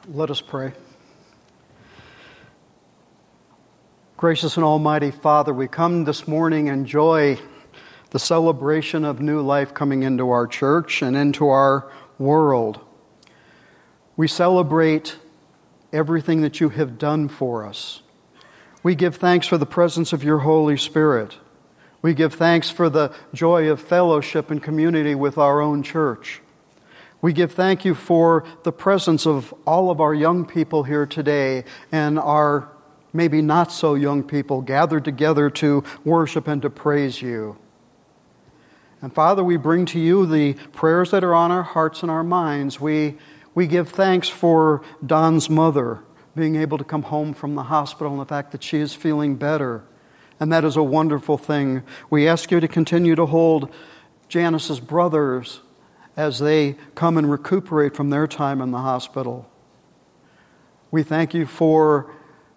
Let us pray. Gracious and almighty Father, we come this morning and enjoy the celebration of new life coming into our church and into our world. We celebrate everything that you have done for us. We give thanks for the presence of your Holy Spirit. We give thanks for the joy of fellowship and community with our own church. We give thank you for the presence of all of our young people here today and our maybe not so young people gathered together to worship and to praise you. And Father, we bring to you the prayers that are on our hearts and our minds. We give thanks for Don's mother being able to come home from the hospital and the fact that she is feeling better. And that is a wonderful thing. We ask you to continue to hold Janice's brothers as they come and recuperate from their time in the hospital. We thank you for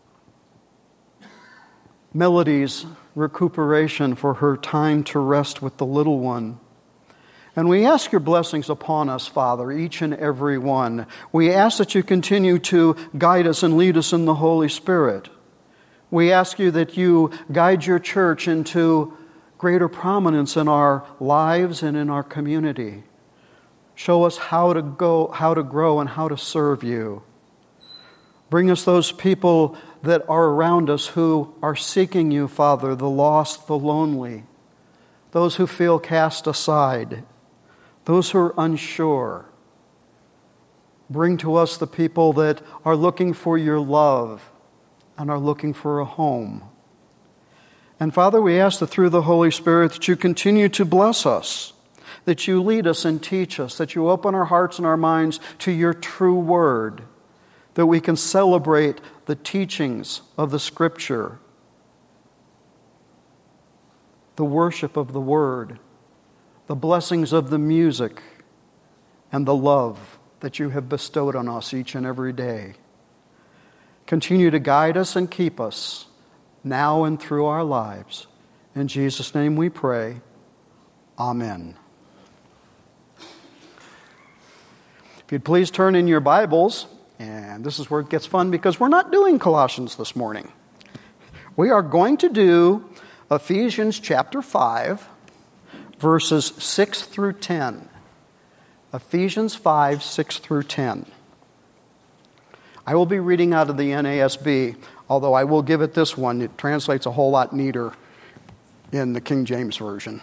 Melody's recuperation, for her time to rest with the little one. And we ask your blessings upon us, Father, each and every one. We ask that you continue to guide us and lead us in the Holy Spirit. We ask you that you guide your church into greater prominence in our lives and in our community. Show us how to grow, and how to serve you. Bring us those people that are around us who are seeking you, Father, the lost, the lonely, those who feel cast aside, those who are unsure. Bring to us the people that are looking for your love and are looking for a home. And Father, we ask that through the Holy Spirit that you continue to bless us, that you lead us and teach us, that you open our hearts and our minds to your true word, that we can celebrate the teachings of the Scripture, the worship of the word, the blessings of the music, and the love that you have bestowed on us each and every day. Continue to guide us and keep us now and through our lives. In Jesus' name we pray. Amen. If you'd please turn in your Bibles, and this is where it gets fun because we're not doing Colossians this morning. We are going to do Ephesians chapter 5, verses 6 through 10. Ephesians 5, 6 through 10. I will be reading out of the NASB, although I will give it this one. It translates a whole lot neater in the King James Version.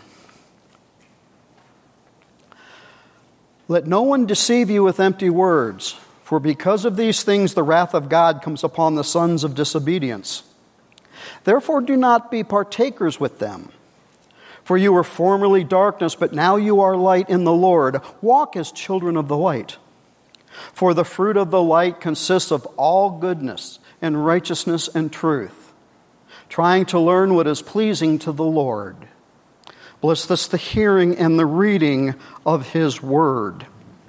Let no one deceive you with empty words, for because of these things the wrath of God comes upon the sons of disobedience. Therefore do not be partakers with them. For you were formerly darkness, but now you are light in the Lord. Walk as children of the light. For the fruit of the light consists of all goodness and righteousness and truth, trying to learn what is pleasing to the Lord. Bless us the hearing and the reading of his word.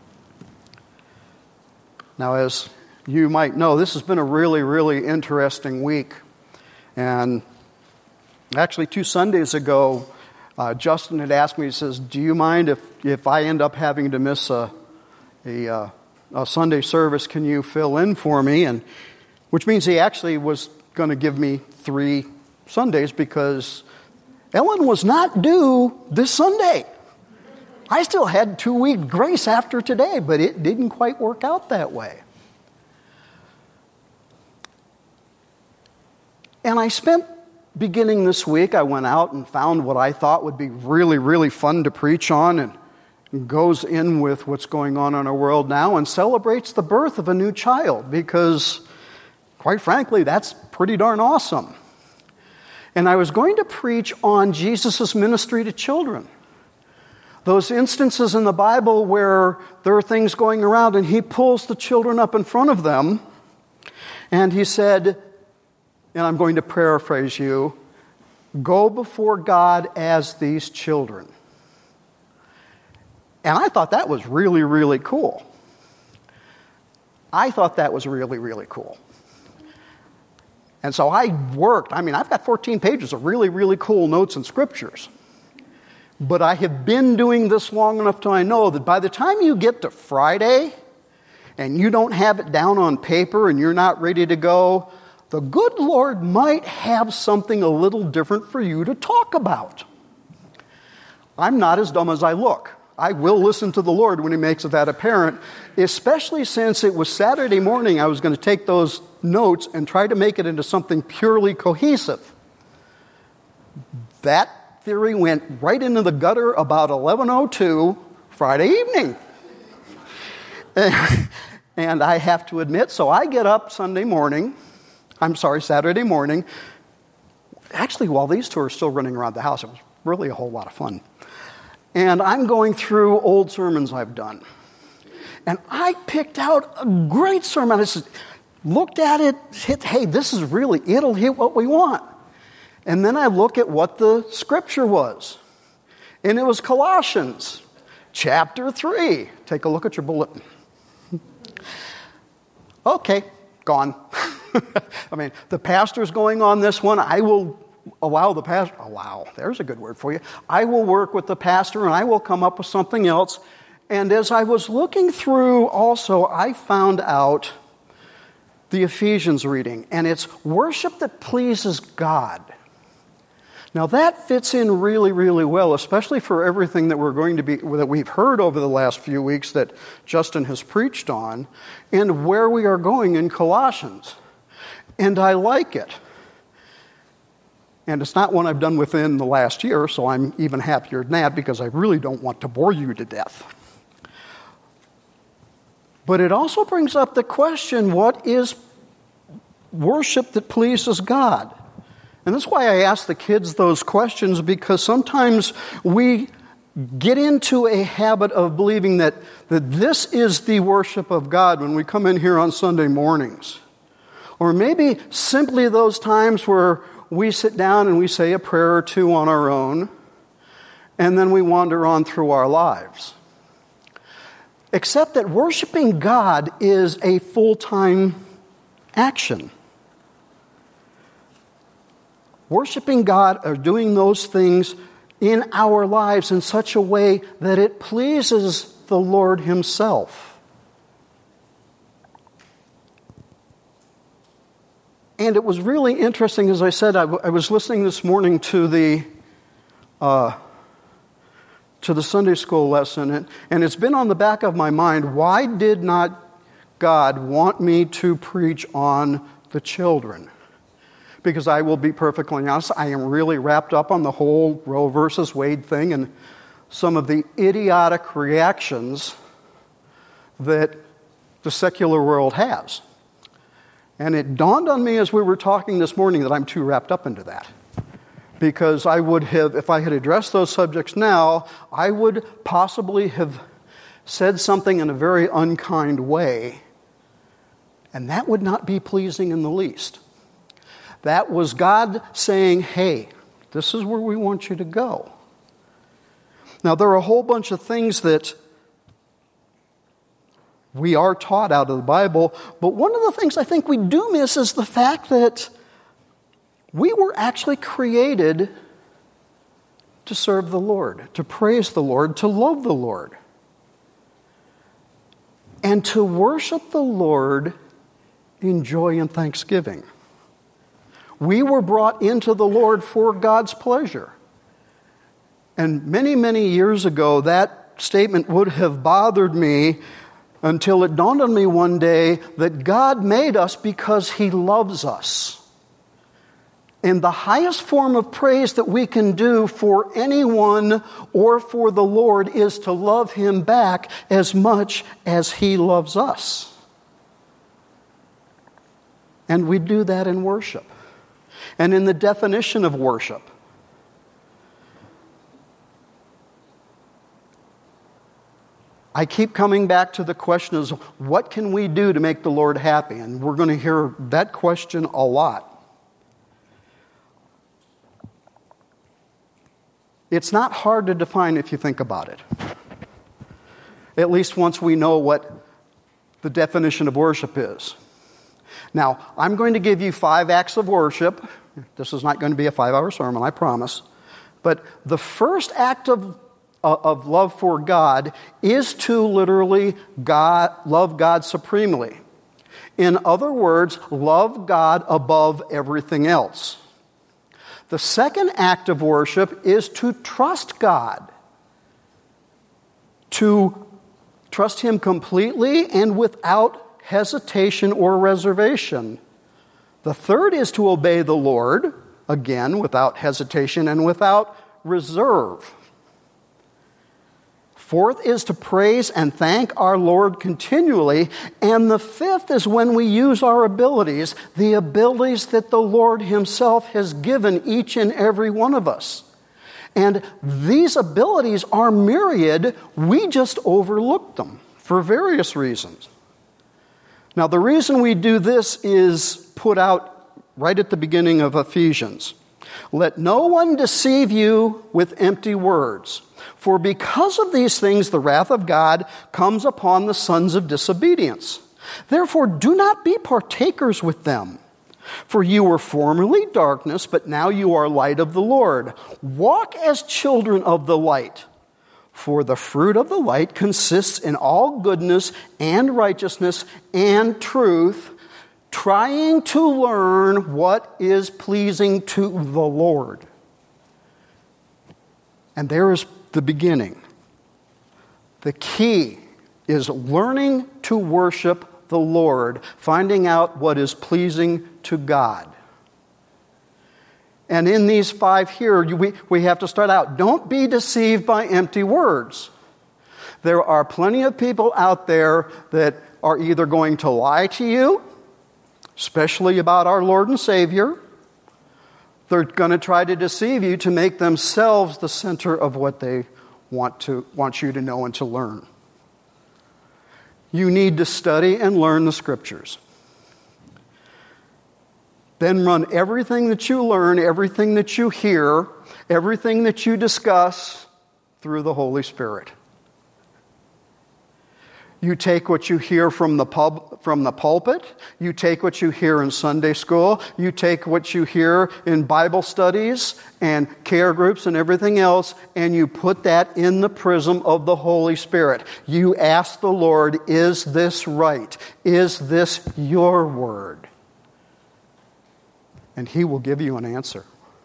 Now, as you might know, this has been a really, really interesting week. And actually 2 Sundays ago, Justin had asked me, he says, do you mind if I end up having to miss a Sunday service, can you fill in for me? And which means he actually was going to give me 3 Sundays because Ellen was not due this Sunday. I still had 2-week grace after today, but it didn't quite work out that way. And I spent, beginning this week, I went out and found what I thought would be really, really fun to preach on, and goes in with what's going on in our world now and celebrates the birth of a new child because, quite frankly, that's pretty darn awesome. And I was going to preach on Jesus' ministry to children. Those instances in the Bible where there are things going around and he pulls the children up in front of them and he said, and I'm going to paraphrase you, go before God as these children. And I thought that was really, really cool. I've got 14 pages of really, really cool notes and scriptures. But I have been doing this long enough till I know that by the time you get to Friday and you don't have it down on paper and you're not ready to go, the good Lord might have something a little different for you to talk about. I'm not as dumb as I look. I will listen to the Lord when He makes that apparent, especially since it was Saturday morning. I was going to take those notes and try to make it into something purely cohesive. That theory went right into the gutter about 11:02 Friday evening. And I have to admit, so I get up Saturday morning. Actually, while these two are still running around the house, it was really a whole lot of fun. And I'm going through old sermons I've done. And I picked out a great sermon. I just looked at it, hey, it'll hit what we want. And then I look at what the scripture was. And it was Colossians chapter 3. Take a look at your bulletin. Okay, gone. I mean, the pastor's going on this one. I will allow the pastor, there's a good word for you. I will work with the pastor and I will come up with something else. And as I was looking through also, I found out the Ephesians reading, and it's worship that pleases God. Now that fits in really, really well, especially for everything that that we've heard over the last few weeks that Justin has preached on, and where we are going in Colossians. And I like it. And it's not one I've done within the last year, so I'm even happier than that because I really don't want to bore you to death. But it also brings up the question, what is worship that pleases God? And that's why I ask the kids those questions, because sometimes we get into a habit of believing that this is the worship of God when we come in here on Sunday mornings. Or maybe simply those times where we sit down and we say a prayer or two on our own, and then we wander on through our lives. Except that worshiping God is a full-time action. Worshiping God or doing those things in our lives in such a way that it pleases the Lord Himself. And it was really interesting, as I said, I was listening this morning to the Sunday school lesson, and it's been on the back of my mind, why did not God want me to preach on the children? Because I will be perfectly honest, I am really wrapped up on the whole Roe versus Wade thing and some of the idiotic reactions that the secular world has. And it dawned on me as we were talking this morning that I'm too wrapped up into that. Because I would have, if I had addressed those subjects now, I would possibly have said something in a very unkind way, and that would not be pleasing in the least. That was God saying, hey, this is where we want you to go. Now, there are a whole bunch of things that we are taught out of the Bible, but one of the things I think we do miss is the fact that we were actually created to serve the Lord, to praise the Lord, to love the Lord, and to worship the Lord in joy and thanksgiving. We were brought into the Lord for God's pleasure. And many, many years ago, that statement would have bothered me until it dawned on me one day that God made us because He loves us. And the highest form of praise that we can do for anyone or for the Lord is to love Him back as much as He loves us. And we do that in worship. And in the definition of worship, I keep coming back to the question of what can we do to make the Lord happy? And we're going to hear that question a lot. It's not hard to define if you think about it. At least once we know what the definition of worship is. Now, I'm going to give you 5 acts of worship. This is not going to be a 5-hour sermon, I promise. But the first act of of love for God is to literally love God supremely. In other words, love God above everything else. The second act of worship is to trust God, to trust Him completely and without hesitation or reservation. The third is to obey the Lord, again, without hesitation and without reserve. Fourth is to praise and thank our Lord continually. And the fifth is when we use our abilities, the abilities that the Lord Himself has given each and every one of us. And these abilities are myriad. We just overlook them for various reasons. Now, the reason we do this is put out right at the beginning of Ephesians. Let no one deceive you with empty words. For because of these things, the wrath of God comes upon the sons of disobedience. Therefore, do not be partakers with them. For you were formerly darkness, but now you are light of the Lord. Walk as children of the light. For the fruit of the light consists in all goodness and righteousness and truth, trying to learn what is pleasing to the Lord. And there is the beginning. The key is learning to worship the Lord, finding out what is pleasing to God. And in these 5 here, we have to start out. Don't be deceived by empty words. There are plenty of people out there that are either going to lie to you, especially about our Lord and Savior. They're going to try to deceive you to make themselves the center of what they want you to know and to learn. You need to study and learn the Scriptures. Then run everything that you learn, everything that you hear, everything that you discuss through the Holy Spirit. You take what you hear from the pulpit. You take what you hear in Sunday school. You take what you hear in Bible studies and care groups and everything else, and you put that in the prism of the Holy Spirit. You ask the Lord, is this right? Is this your word? And He will give you an answer.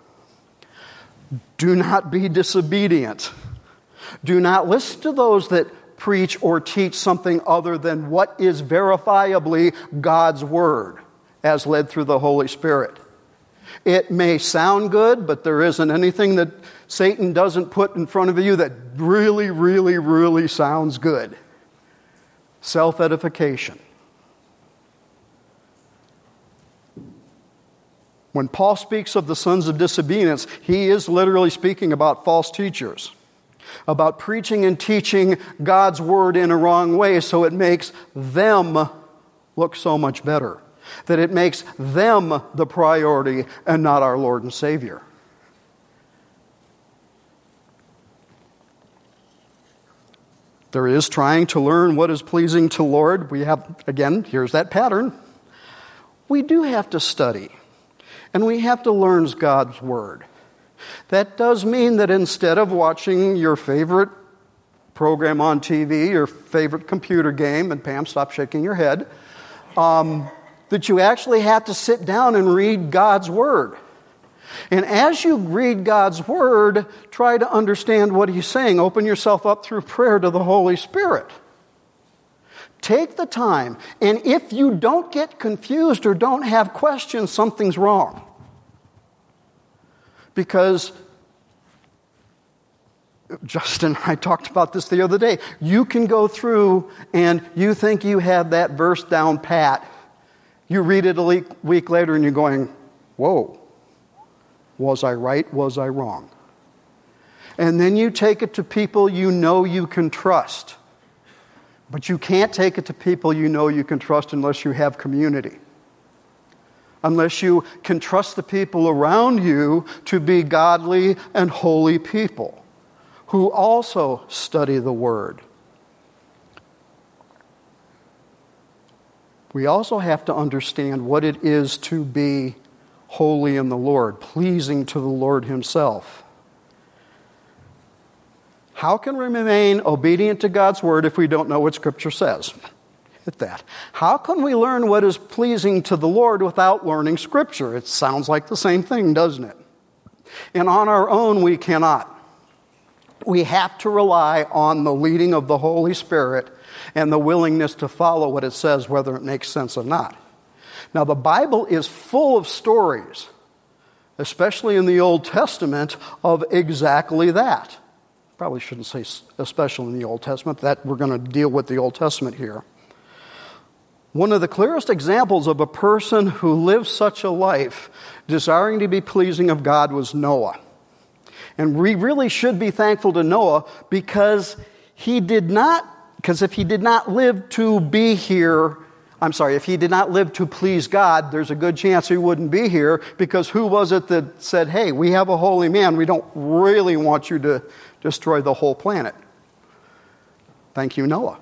Do not be disobedient. Do not listen to those that preach or teach something other than what is verifiably God's Word, as led through the Holy Spirit. It may sound good, but there isn't anything that Satan doesn't put in front of you that really, really, really sounds good. Self-edification. When Paul speaks of the sons of disobedience, he is literally speaking about false teachers, about preaching and teaching God's word in a wrong way so it makes them look so much better, that it makes them the priority and not our Lord and Savior. There is trying to learn what is pleasing to Lord. We have, again, here's that pattern. We do have to study. And we have to learn God's Word. That does mean that instead of watching your favorite program on TV, your favorite computer game, and Pam, stop shaking your head, that you actually have to sit down and read God's Word. And as you read God's Word, try to understand what He's saying. Open yourself up through prayer to the Holy Spirit. Take the time, and if you don't get confused or don't have questions, something's wrong. Because Justin and I talked about this the other day. You can go through and you think you have that verse down pat. You read it a week later and you're going, whoa, was I right? Was I wrong? And then you take it to people you know you can trust. But you can't take it to people you know you can trust unless you have community. Unless you can trust the people around you to be godly and holy people who also study the Word. We also have to understand what it is to be holy in the Lord, pleasing to the Lord Himself. How can we remain obedient to God's word if we don't know what Scripture says? Hit that. How can we learn what is pleasing to the Lord without learning Scripture? It sounds like the same thing, doesn't it? And on our own, we cannot. We have to rely on the leading of the Holy Spirit and the willingness to follow what it says, whether it makes sense or not. Now, the Bible is full of stories, especially in the Old Testament, of exactly that. Probably shouldn't say especially in the Old Testament. That we're going to deal with the Old Testament here. One of the clearest examples of a person who lived such a life, desiring to be pleasing of God, was Noah. And we really should be thankful to Noah because if he did not live to be here, if he did not live to please God, there's a good chance he wouldn't be here, because who was it that said, hey, we have a holy man, we don't really want you to destroy the whole planet? Thank you, Noah.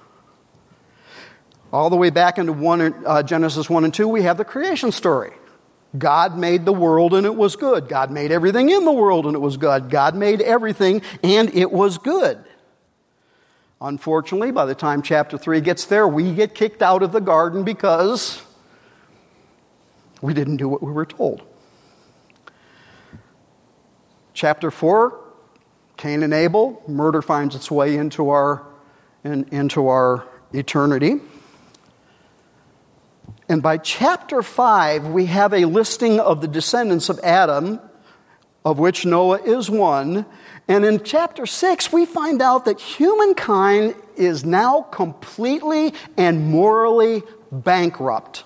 All the way back into Genesis 1 and 2, we have the creation story. God made the world and it was good. God made everything in the world and it was good. God made everything and it was good. Unfortunately, by the time chapter 3 gets there, we get kicked out of the garden because we didn't do what we were told. Chapter 4, Cain and Abel, murder finds its way into our eternity. And by chapter 5, we have a listing of the descendants of Adam, of which Noah is one. And in chapter 6, we find out that humankind is now completely and morally bankrupt.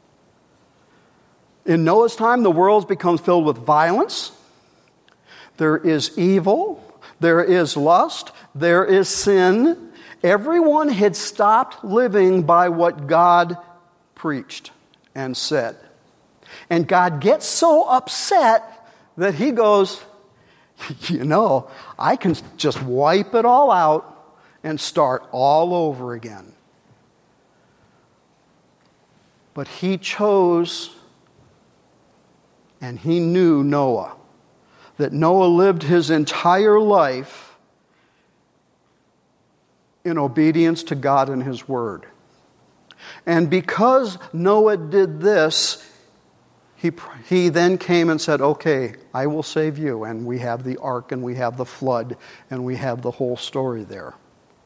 In Noah's time, the world becomes filled with violence. There is evil. There is lust. There is sin. Everyone had stopped living by what God preached and said. And God gets so upset that he goes, I can just wipe it all out and start all over again. But he chose, and he knew Noah, that Noah lived his entire life in obedience to God and his word. And because Noah did this, he then came and said, okay, I will save you. And we have the ark, and we have the flood, and we have the whole story there.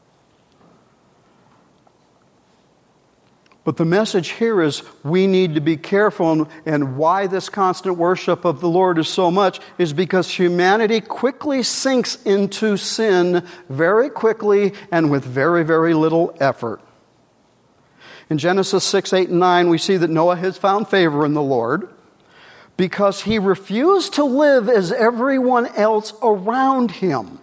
But the message here is we need to be careful, and why this constant worship of the Lord is so much is because humanity quickly sinks into sin very quickly and with very, very little effort. In Genesis 6, 8, and 9, we see that Noah has found favor in the Lord because he refused to live as everyone else around him.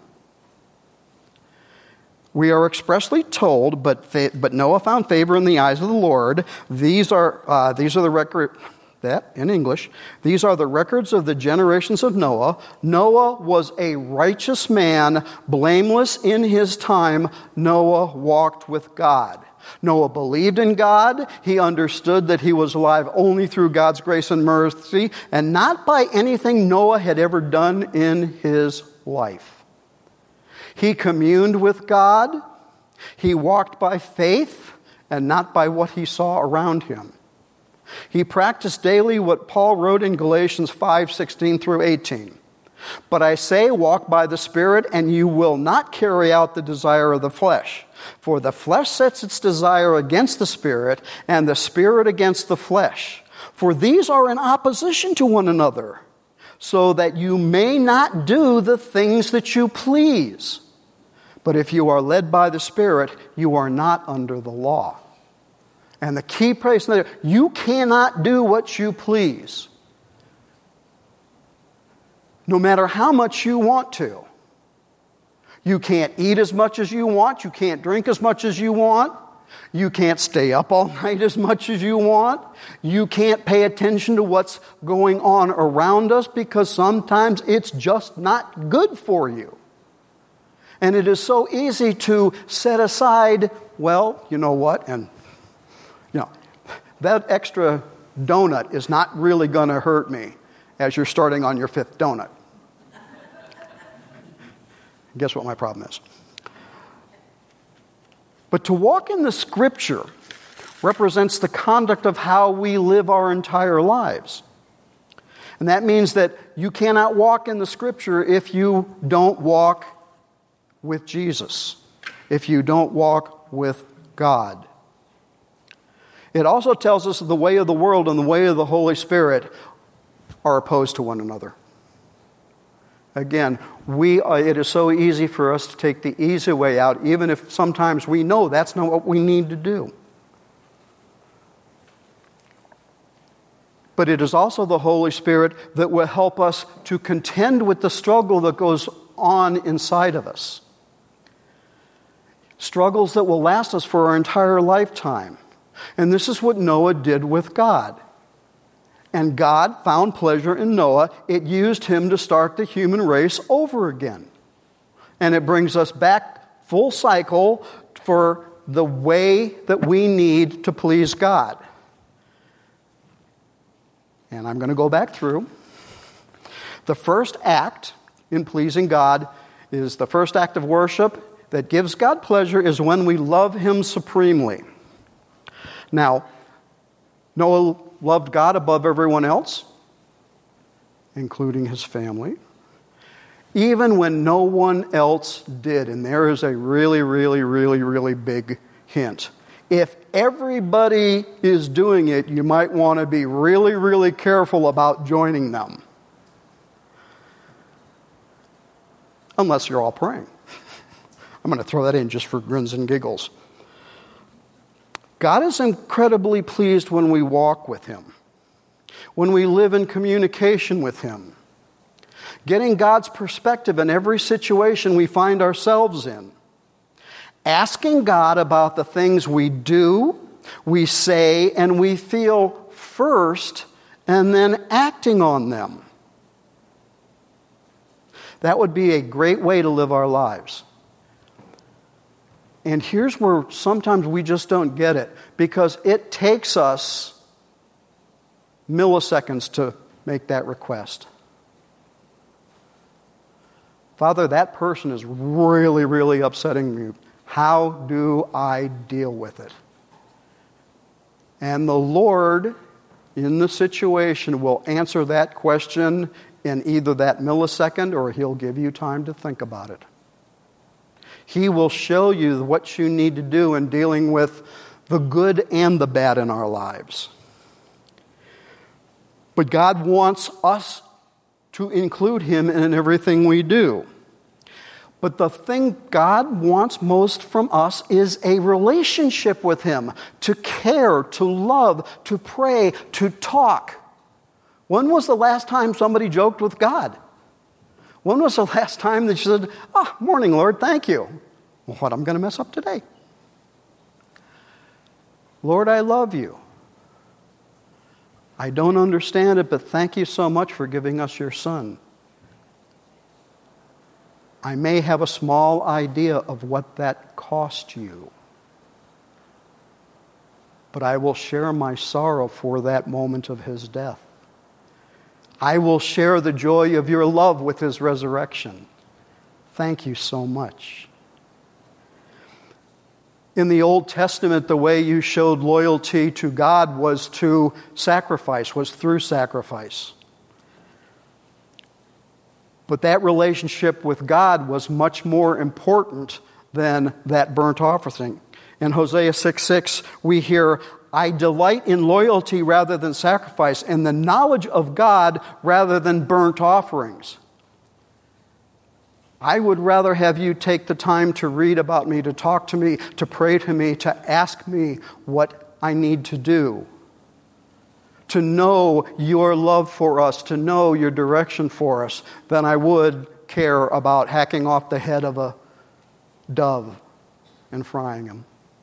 We are expressly told, but Noah found favor in the eyes of the Lord. These are the record. That in English, these are the records of the generations of Noah. Noah was a righteous man, blameless in his time. Noah walked with God. Noah believed in God. He understood that he was alive only through God's grace and mercy, and not by anything Noah had ever done in his life. He communed with God. He walked by faith and not by what he saw around him. He practiced daily what Paul wrote in Galatians 5:16 through 18. But I say, walk by the Spirit, and you will not carry out the desire of the flesh. For the flesh sets its desire against the Spirit, and the Spirit against the flesh. For these are in opposition to one another, so that you may not do the things that you please. But if you are led by the Spirit, you are not under the law. And the key place there, you cannot do what you please, no matter how much you want to. You can't eat as much as you want. You can't drink as much as you want. You can't stay up all night as much as you want. You can't pay attention to what's going on around us because sometimes it's just not good for you. And it is so easy to set aside, well, you know what, and that extra donut is not really going to hurt me as you're starting on your 5th donut. Guess what my problem is? But to walk in the Scripture represents the conduct of how we live our entire lives. And that means that you cannot walk in the Scripture if you don't walk with Jesus, if you don't walk with God. It also tells us that the way of the world and the way of the Holy Spirit are opposed to one another. Again, it is so easy for us to take the easy way out, even if sometimes we know that's not what we need to do. But it is also the Holy Spirit that will help us to contend with the struggle that goes on inside of us. Struggles that will last us for our entire lifetime. And this is what Noah did with God. And God found pleasure in Noah. It used him to start the human race over again. And it brings us back full cycle for the way that we need to please God. And I'm going to go back through. The first act in pleasing God is the first act of worship that gives God pleasure is when we love Him supremely. Now, Noah loved God above everyone else, including his family, even when no one else did. And there is a really, really, really, really big hint. If everybody is doing it, you might want to be really, really careful about joining them. Unless you're all praying. I'm going to throw that in just for grins and giggles. God is incredibly pleased when we walk with Him, when we live in communication with Him, getting God's perspective in every situation we find ourselves in, asking God about the things we do, we say, and we feel first, and then acting on them. That would be a great way to live our lives. And here's where sometimes we just don't get it, because it takes us milliseconds to make that request. Father, that person is really, really upsetting me. How do I deal with it? And the Lord, in the situation, will answer that question in either that millisecond or He'll give you time to think about it. He will show you what you need to do in dealing with the good and the bad in our lives. But God wants us to include Him in everything we do. But the thing God wants most from us is a relationship with Him, to care, to love, to pray, to talk. When was the last time somebody joked with God? When was the last time that you said, morning, Lord, thank you. Well, what I'm going to mess up today? Lord, I love you. I don't understand it, but thank you so much for giving us your Son. I may have a small idea of what that cost you, but I will share my sorrow for that moment of His death. I will share the joy of your love with His resurrection. Thank you so much. In the Old Testament, the way you showed loyalty to God was through sacrifice. But that relationship with God was much more important than that burnt offering. In Hosea 6:6, we hear, I delight in loyalty rather than sacrifice, and the knowledge of God rather than burnt offerings. I would rather have you take the time to read about me, to talk to me, to pray to me, to ask me what I need to do. To know your love for us, to know your direction for us, than I would care about hacking off the head of a dove and frying him.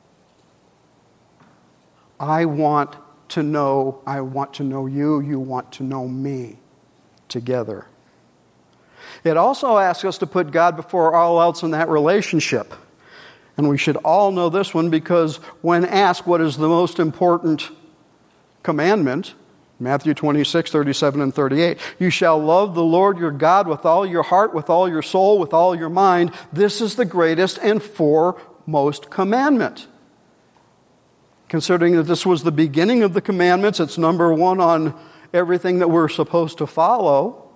I want to know you, you want to know me together. It also asks us to put God before all else in that relationship. And we should all know this one, because when asked what is the most important commandment, Matthew 26, 37 and 38. You shall love the Lord your God with all your heart, with all your soul, with all your mind. This is the greatest and foremost commandment. Considering that this was the beginning of the commandments, it's number one on everything that we're supposed to follow.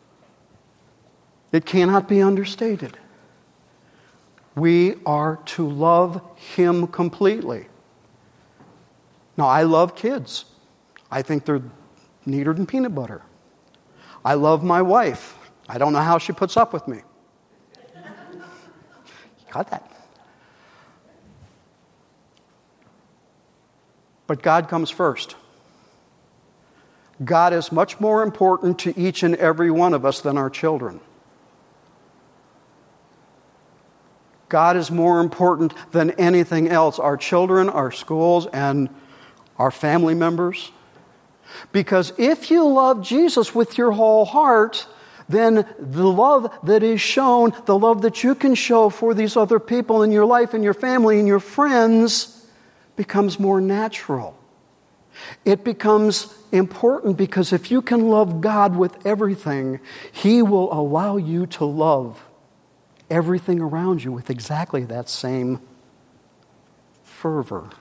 It cannot be understated. We are to love Him completely. Now, I love kids. I think they're neater than peanut butter. I love my wife. I don't know how she puts up with me. Got that? But God comes first. God is much more important to each and every one of us than our children. God is more important than anything else. Our children, our schools, and our family members. Because if you love Jesus with your whole heart, then the love that is shown, the love that you can show for these other people in your life and your family and your friends becomes more natural. It becomes important because if you can love God with everything, He will allow you to love everything around you with exactly that same fervor.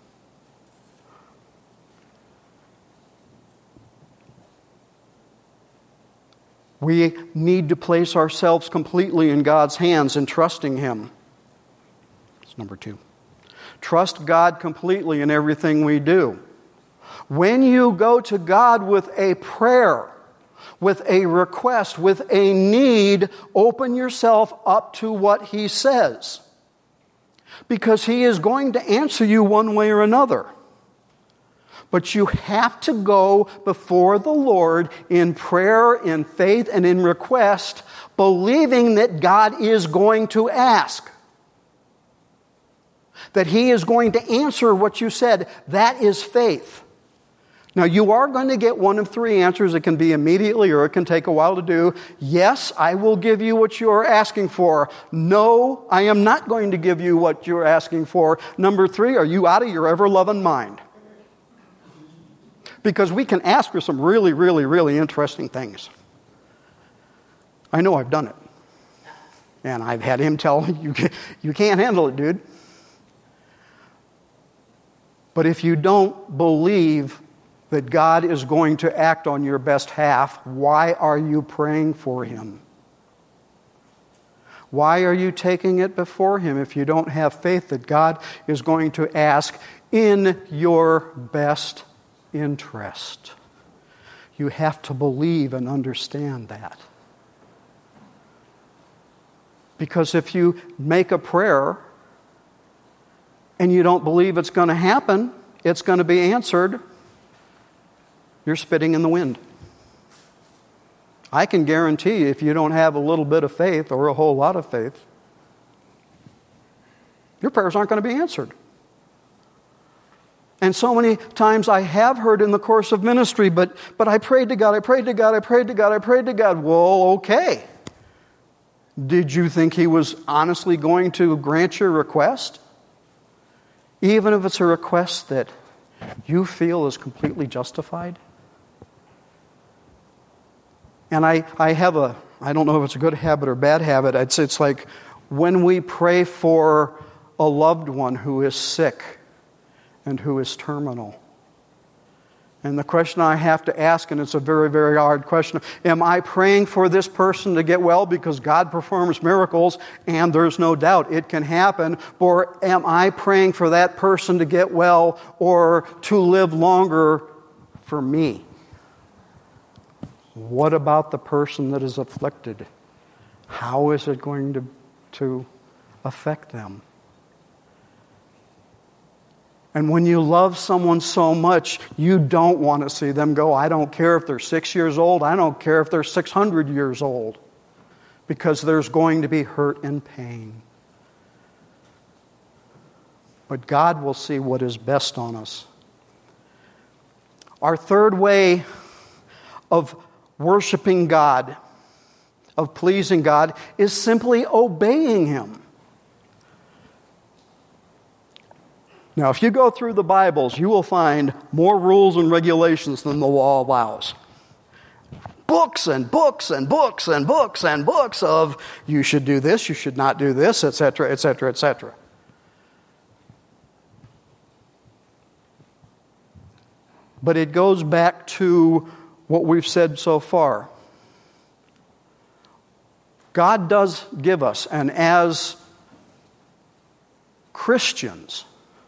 We need to place ourselves completely in God's hands and trusting Him. That's number 2. Trust God completely in everything we do. When you go to God with a prayer, with a request, with a need, open yourself up to what He says. Because He is going to answer you one way or another. But you have to go before the Lord in prayer, in faith, and in request, believing that God is going to ask. That He is going to answer what you said. That is faith. Now, you are going to get one of 3 answers. It can be immediately or it can take a while to do. Yes, I will give you what you are asking for. No, I am not going to give you what you're asking for. Number 3, are you out of your ever-loving mind? Because we can ask for some really, really, really interesting things. I know I've done it. And I've had Him tell me, you can't handle it, dude. But if you don't believe that God is going to act on your best half, why are you praying for Him? Why are you taking it before Him if you don't have faith that God is going to ask in your best interest? You have to believe and understand that. Because if you make a prayer and you don't believe it's going to happen, it's going to be answered, you're spitting in the wind. I can guarantee you, if you don't have a little bit of faith or a whole lot of faith, your prayers aren't going to be answered. And so many times I have heard in the course of ministry, but I prayed to God, I prayed to God, I prayed to God, I prayed to God. Well, okay. Did you think He was honestly going to grant your request? Even if it's a request that you feel is completely justified? And I have I don't know if it's a good habit or bad habit, it's like when we pray for a loved one who is sick and who is terminal. And the question I have to ask, and it's a very, very hard question, am I praying for this person to get well because God performs miracles and there's no doubt it can happen? Or am I praying for that person to get well or to live longer for me? What about the person that is afflicted? How is it going to affect them? And when you love someone so much, you don't want to see them go. I don't care if they're 6 years old. I don't care if they're 600 years old. Because there's going to be hurt and pain. But God will see what is best on us. Our third way of worshiping God, of pleasing God, is simply obeying Him. Now, if you go through the Bibles, you will find more rules and regulations than the law allows. Books and books and books and books and books of you should do this, you should not do this, etc., etc., etc. But it goes back to what we've said so far. God does give us, and as Christians,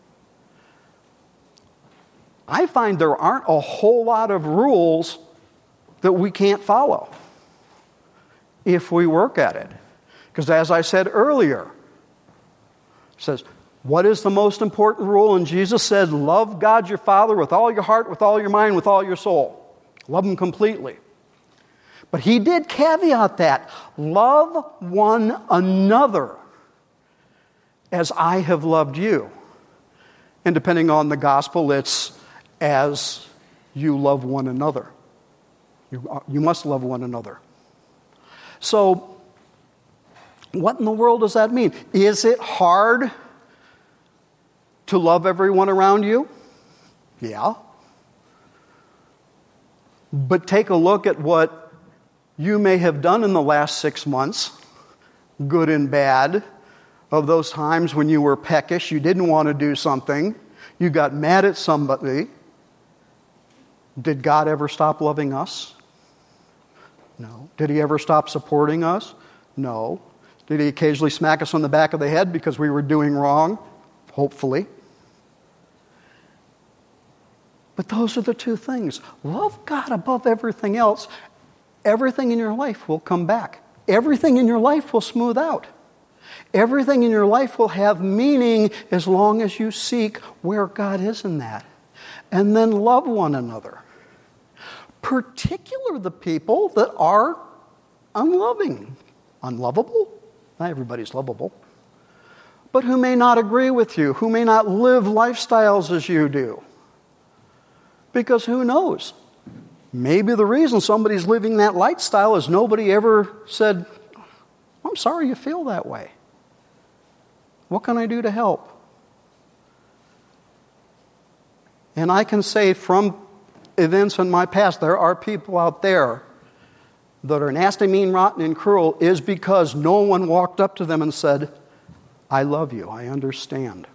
I find there aren't a whole lot of rules that we can't follow if we work at it. Because as I said earlier, it says, what is the most important rule? And Jesus said, love God your Father with all your heart, with all your mind, with all your soul. Love Him completely. But He did caveat that. Love one another as I have loved you. And depending on the gospel, it's as you love one another. You must love one another. So, what in the world does that mean? Is it hard to love everyone around you? Yeah. But take a look at what you may have done in the last 6 months, good and bad, of those times when you were peckish, you didn't want to do something, you got mad at somebody. Did God ever stop loving us? No. Did He ever stop supporting us? No. Did He occasionally smack us on the back of the head because we were doing wrong? Hopefully. But those are the two things. Love God above everything else. Everything in your life will come back. Everything in your life will smooth out. Everything in your life will have meaning as long as you seek where God is in that. And then love one another. Particularly the people that are unloving. Unlovable? Not everybody's lovable. But who may not agree with you, who may not live lifestyles as you do. Because who knows? Maybe the reason somebody's living that lifestyle is nobody ever said, I'm sorry you feel that way. What can I do to help? And I can say from events in my past, there are people out there that are nasty, mean, rotten, and cruel is because no one walked up to them and said, I love you, I understand.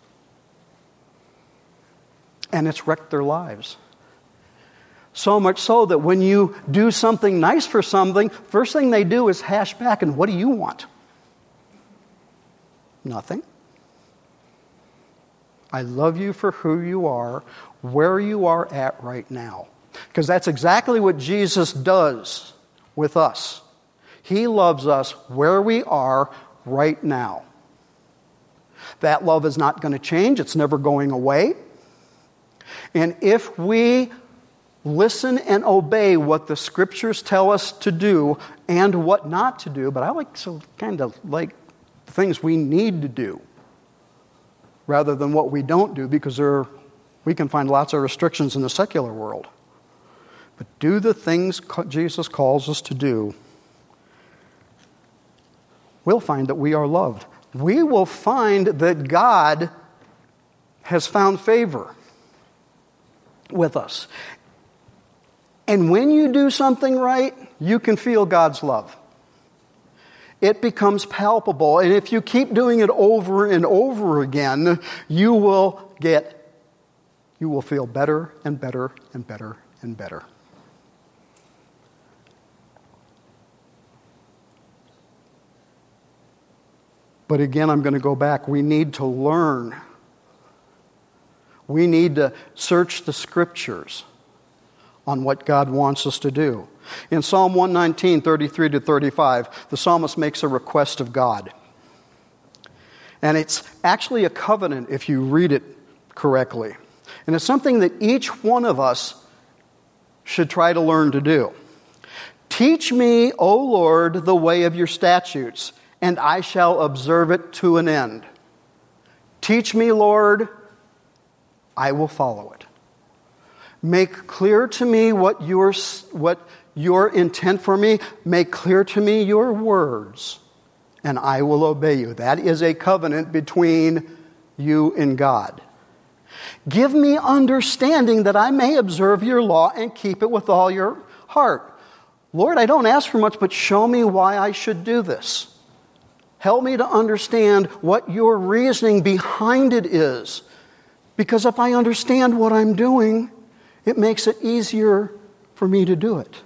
And it's wrecked their lives. So much so that when you do something nice for something, first thing they do is hash back, and what do you want? Nothing. I love you for who you are, where you are at right now. Because that's exactly what Jesus does with us. He loves us where we are right now. That love is not going to change. It's never going away. And if we listen and obey what the Scriptures tell us to do and what not to do, but I kind of like the things we need to do rather than what we don't do, because we can find lots of restrictions in the secular world. But do the things Jesus calls us to do. We'll find that we are loved. We will find that God has found favor with us. And when you do something right, you can feel God's love. It becomes palpable. And if you keep doing it over and over again, you will feel better and better and better and better. But again, I'm going to go back. We need to learn. We need to search the Scriptures on what God wants us to do. In Psalm 119, 33 to 35, the psalmist makes a request of God. And it's actually a covenant if you read it correctly. And it's something that each one of us should try to learn to do. Teach me, O Lord, the way of your statutes, and I shall observe it to an end. Teach me, Lord, I will follow it. Make clear to me what your intent for me. Make clear to me your words, and I will obey you. That is a covenant between you and God. Give me understanding that I may observe your law and keep it with all your heart. Lord, I don't ask for much, but show me why I should do this. Help me to understand what your reasoning behind it is. Because if I understand what I'm doing, it makes it easier for me to do it.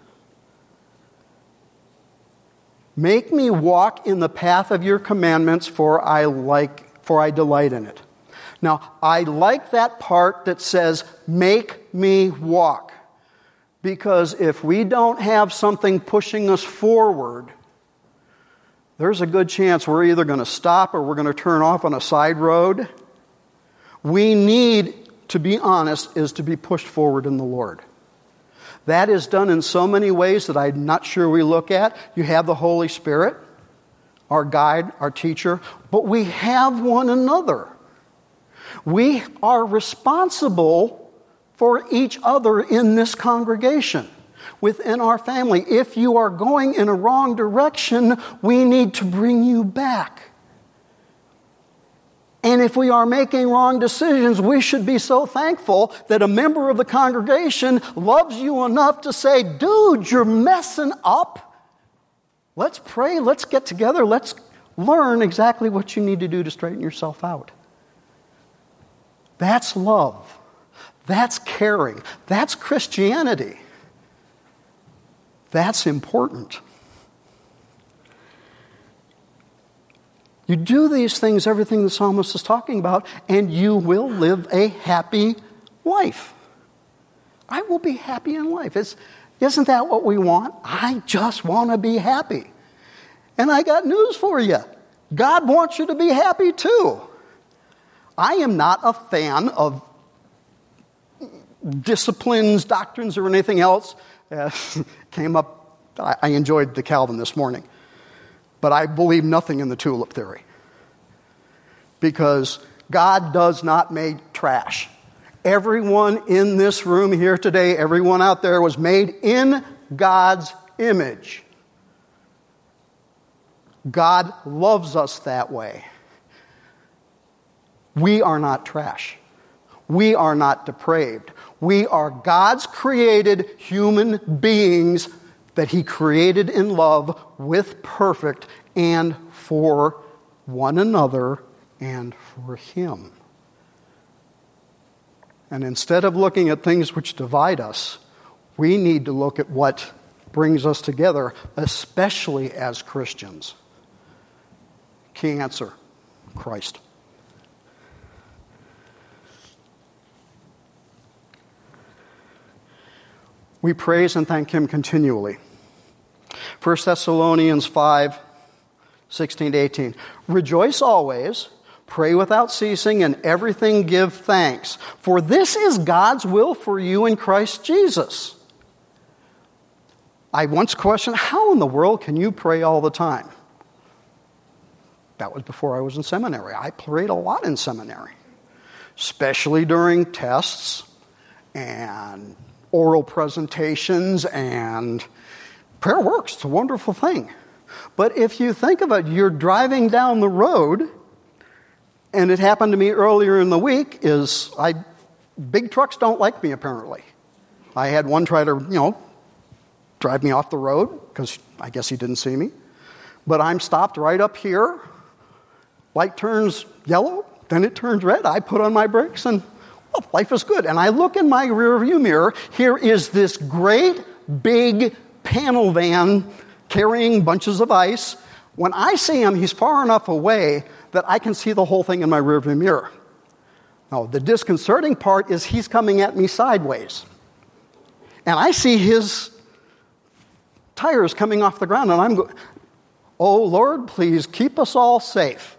Make me walk in the path of your commandments, for I delight in it. Now, I like that part that says, make me walk. Because if we don't have something pushing us forward, there's a good chance we're either going to stop or we're going to turn off on a side road. We need, to be honest, is to be pushed forward in the Lord. That is done in so many ways that I'm not sure we look at. You have the Holy Spirit, our guide, our teacher, but we have one another. We are responsible for each other in this congregation, within our family. If you are going in a wrong direction, we need to bring you back. And if we are making wrong decisions, we should be so thankful that a member of the congregation loves you enough to say, dude, you're messing up. Let's pray, let's get together, let's learn exactly what you need to do to straighten yourself out. That's love. That's caring. That's Christianity. That's important. You do these things, everything the psalmist is talking about, and you will live a happy life. I will be happy in life. Isn't that what we want? I just want to be happy. And I got news for you. God wants you to be happy too. I am not a fan of disciplines, doctrines, or anything else. Came up, I enjoyed the Calvin this morning. But I believe nothing in the tulip theory. Because God does not make trash. Everyone in this room here today, everyone out there was made in God's image. God loves us that way. We are not trash. We are not depraved. We are God's created human beings that He created in love with perfect and for one another and for Him. And instead of looking at things which divide us, we need to look at what brings us together, especially as Christians. Key answer, Christ. We praise and thank Him continually. 1 Thessalonians 5, 16 to 18. Rejoice always, pray without ceasing, and everything give thanks. For this is God's will for you in Christ Jesus. I once questioned, how in the world can you pray all the time? That was before I was in seminary. I prayed a lot in seminary, especially during tests and oral presentations, and prayer works. It's a wonderful thing. But if you think of it, you're driving down the road, and it happened to me earlier in the week, big trucks don't like me apparently. I had one try to, drive me off the road, because I guess he didn't see me. But I'm stopped right up here. Light turns yellow, then it turns red. I put on my brakes and life is good. And I look in my rearview mirror. Here is this great big panel van carrying bunches of ice. When I see him, he's far enough away that I can see the whole thing in my rearview mirror. Now, the disconcerting part is he's coming at me sideways. And I see his tires coming off the ground, and I'm going, oh, Lord, please keep us all safe.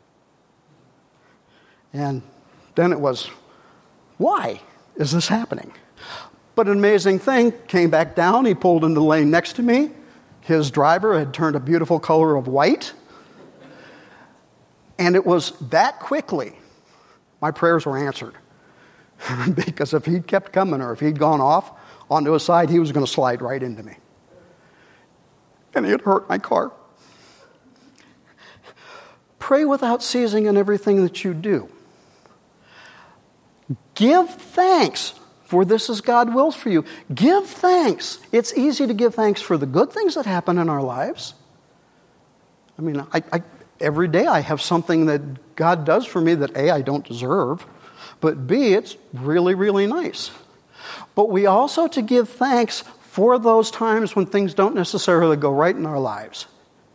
And then it was, why is this happening? But an amazing thing, came back down, he pulled in the lane next to me. His driver had turned a beautiful color of white. And it was that quickly, my prayers were answered. Because if he'd kept coming or if he'd gone off onto his side, he was going to slide right into me. And it hurt my car. Pray without ceasing in everything that you do. Give thanks, for this is God's will for you. Give thanks. It's easy to give thanks for the good things that happen in our lives. I mean, every day I have something that God does for me that A, I don't deserve, but B, it's really, really nice. But we also to give thanks for those times when things don't necessarily go right in our lives.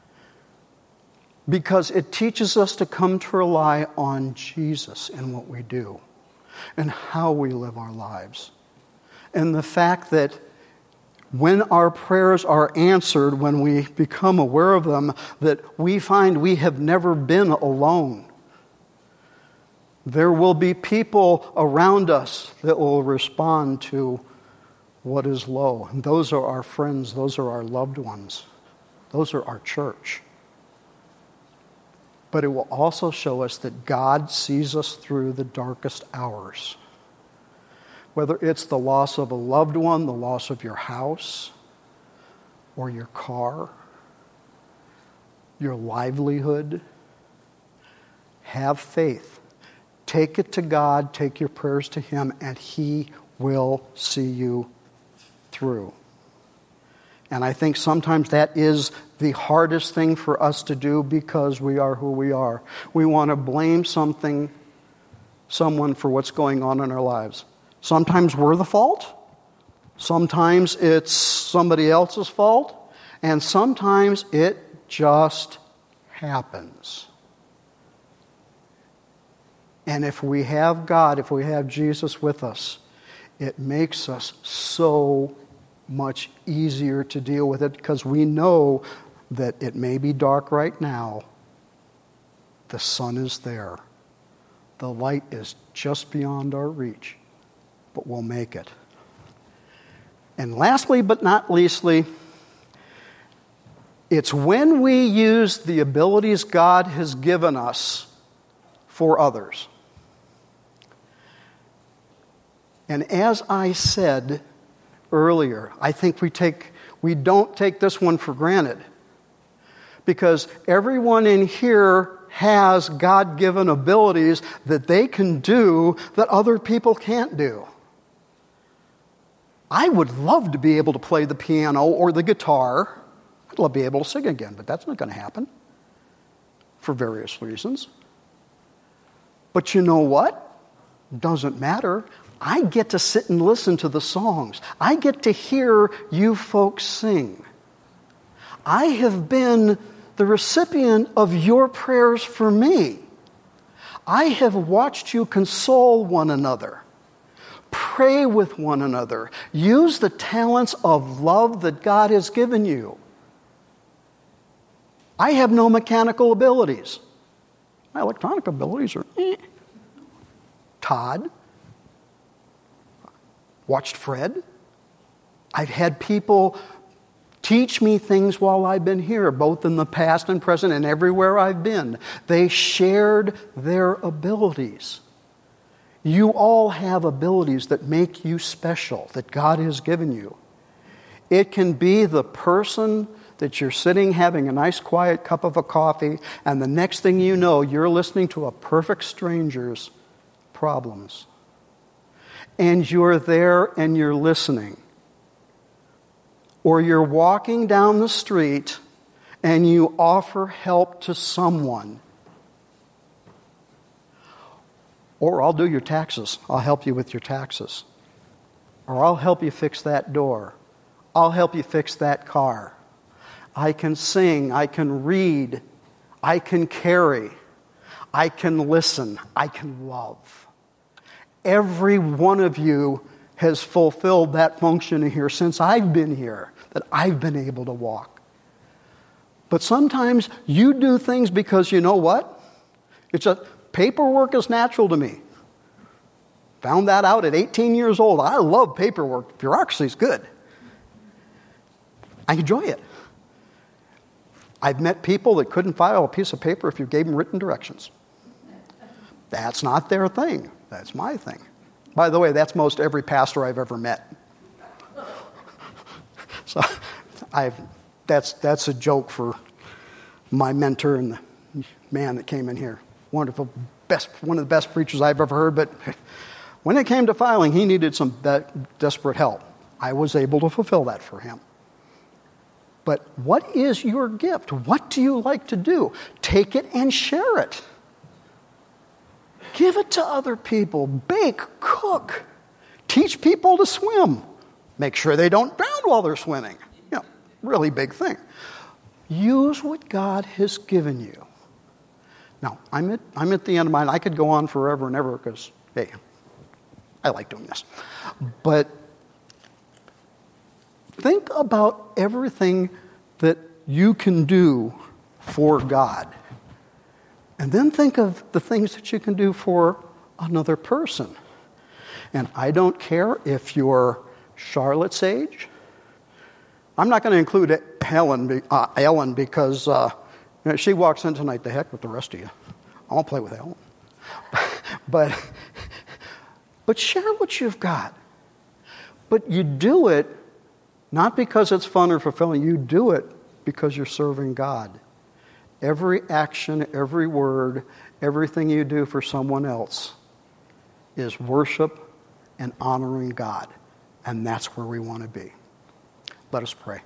Because it teaches us to come to rely on Jesus in what we do and how we live our lives. And the fact that when our prayers are answered, when we become aware of them, that we find we have never been alone. There will be people around us that will respond to what is low. And those are our friends. Those are our loved ones. Those are our church. But it will also show us that God sees us through the darkest hours. Whether it's the loss of a loved one, the loss of your house, or your car, your livelihood, have faith. Take it to God, take your prayers to Him, and He will see you through. And I think sometimes that is the hardest thing for us to do because we are who we are. We want to blame someone for what's going on in our lives. Sometimes we're the fault. Sometimes it's somebody else's fault. And sometimes it just happens. And if we have God, if we have Jesus with us, it makes us so much easier to deal with it because we know that it may be dark right now. The sun is there. The light is just beyond our reach, but we'll make it. And lastly, but not leastly, it's when we use the abilities God has given us for others. And as I said earlier, I think we don't take this one for granted. Because everyone in here has God-given abilities that they can do that other people can't do. I would love to be able to play the piano or the guitar. I'd love to be able to sing again, but that's not going to happen for various reasons. But you know what? Doesn't matter. I get to sit and listen to the songs. I get to hear you folks sing. I have been the recipient of your prayers for me. I have watched you console one another, pray with one another, use the talents of love that God has given you. I have no mechanical abilities. My electronic abilities are Todd. Watched Fred. I've had people teach me things while I've been here, both in the past and present and everywhere I've been. They shared their abilities. You all have abilities that make you special, that God has given you. It can be the person that you're sitting having a nice quiet cup of a coffee, and the next thing you know, you're listening to a perfect stranger's problems. And you're there and you're listening. Or you're walking down the street and you offer help to someone. Or I'll do your taxes. I'll help you with your taxes. Or I'll help you fix that door. I'll help you fix that car. I can sing. I can read. I can carry. I can listen. I can love. Every one of you has fulfilled that function here since I've been here, that I've been able to walk. But sometimes you do things because you know what? Paperwork is natural to me. Found that out at 18 years old. I love paperwork. Bureaucracy is good. I enjoy it. I've met people that couldn't file a piece of paper if you gave them written directions. That's not their thing. That's my thing. By the way, that's most every pastor I've ever met. So that's a joke for my mentor and the man that came in here. Wonderful, one of the best preachers I've ever heard, but When it came to filing, he needed some desperate help. I was able to fulfill that for him. But what is your gift? What do you like to do? Take it and share it. Give it to other people. Bake, cook. Teach people to swim. Make sure they don't drown while they're swimming. Really big thing. Use what God has given you. Now, I'm at the end of mine. I could go on forever and ever because, hey, I like doing this. But think about everything that you can do for God. And then think of the things that you can do for another person. And I don't care if you're Charlotte's age. I'm not going to include Ellen because she walks in tonight. The heck with the rest of you. I won't play with Ellen. But share what you've got. But you do it not because it's fun or fulfilling. You do it because you're serving God. Every action, every word, everything you do for someone else is worship and honoring God. And that's where we want to be. Let us pray.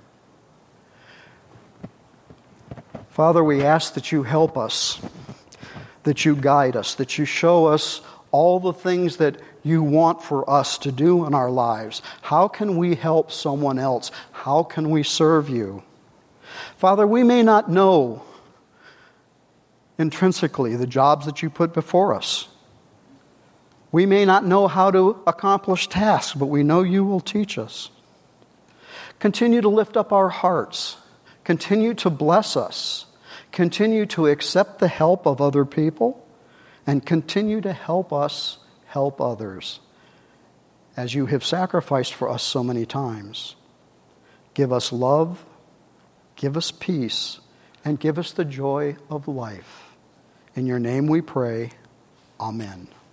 Father, we ask that you help us, that you guide us, that you show us all the things that you want for us to do in our lives. How can we help someone else? How can we serve you? Father, we may not know intrinsically the jobs that you put before us. We may not know how to accomplish tasks, but we know you will teach us. Continue to lift up our hearts. Continue to bless us. Continue to accept the help of other people. And continue to help us help others as you have sacrificed for us so many times. Give us love, give us peace, and give us the joy of life. In your name we pray. Amen.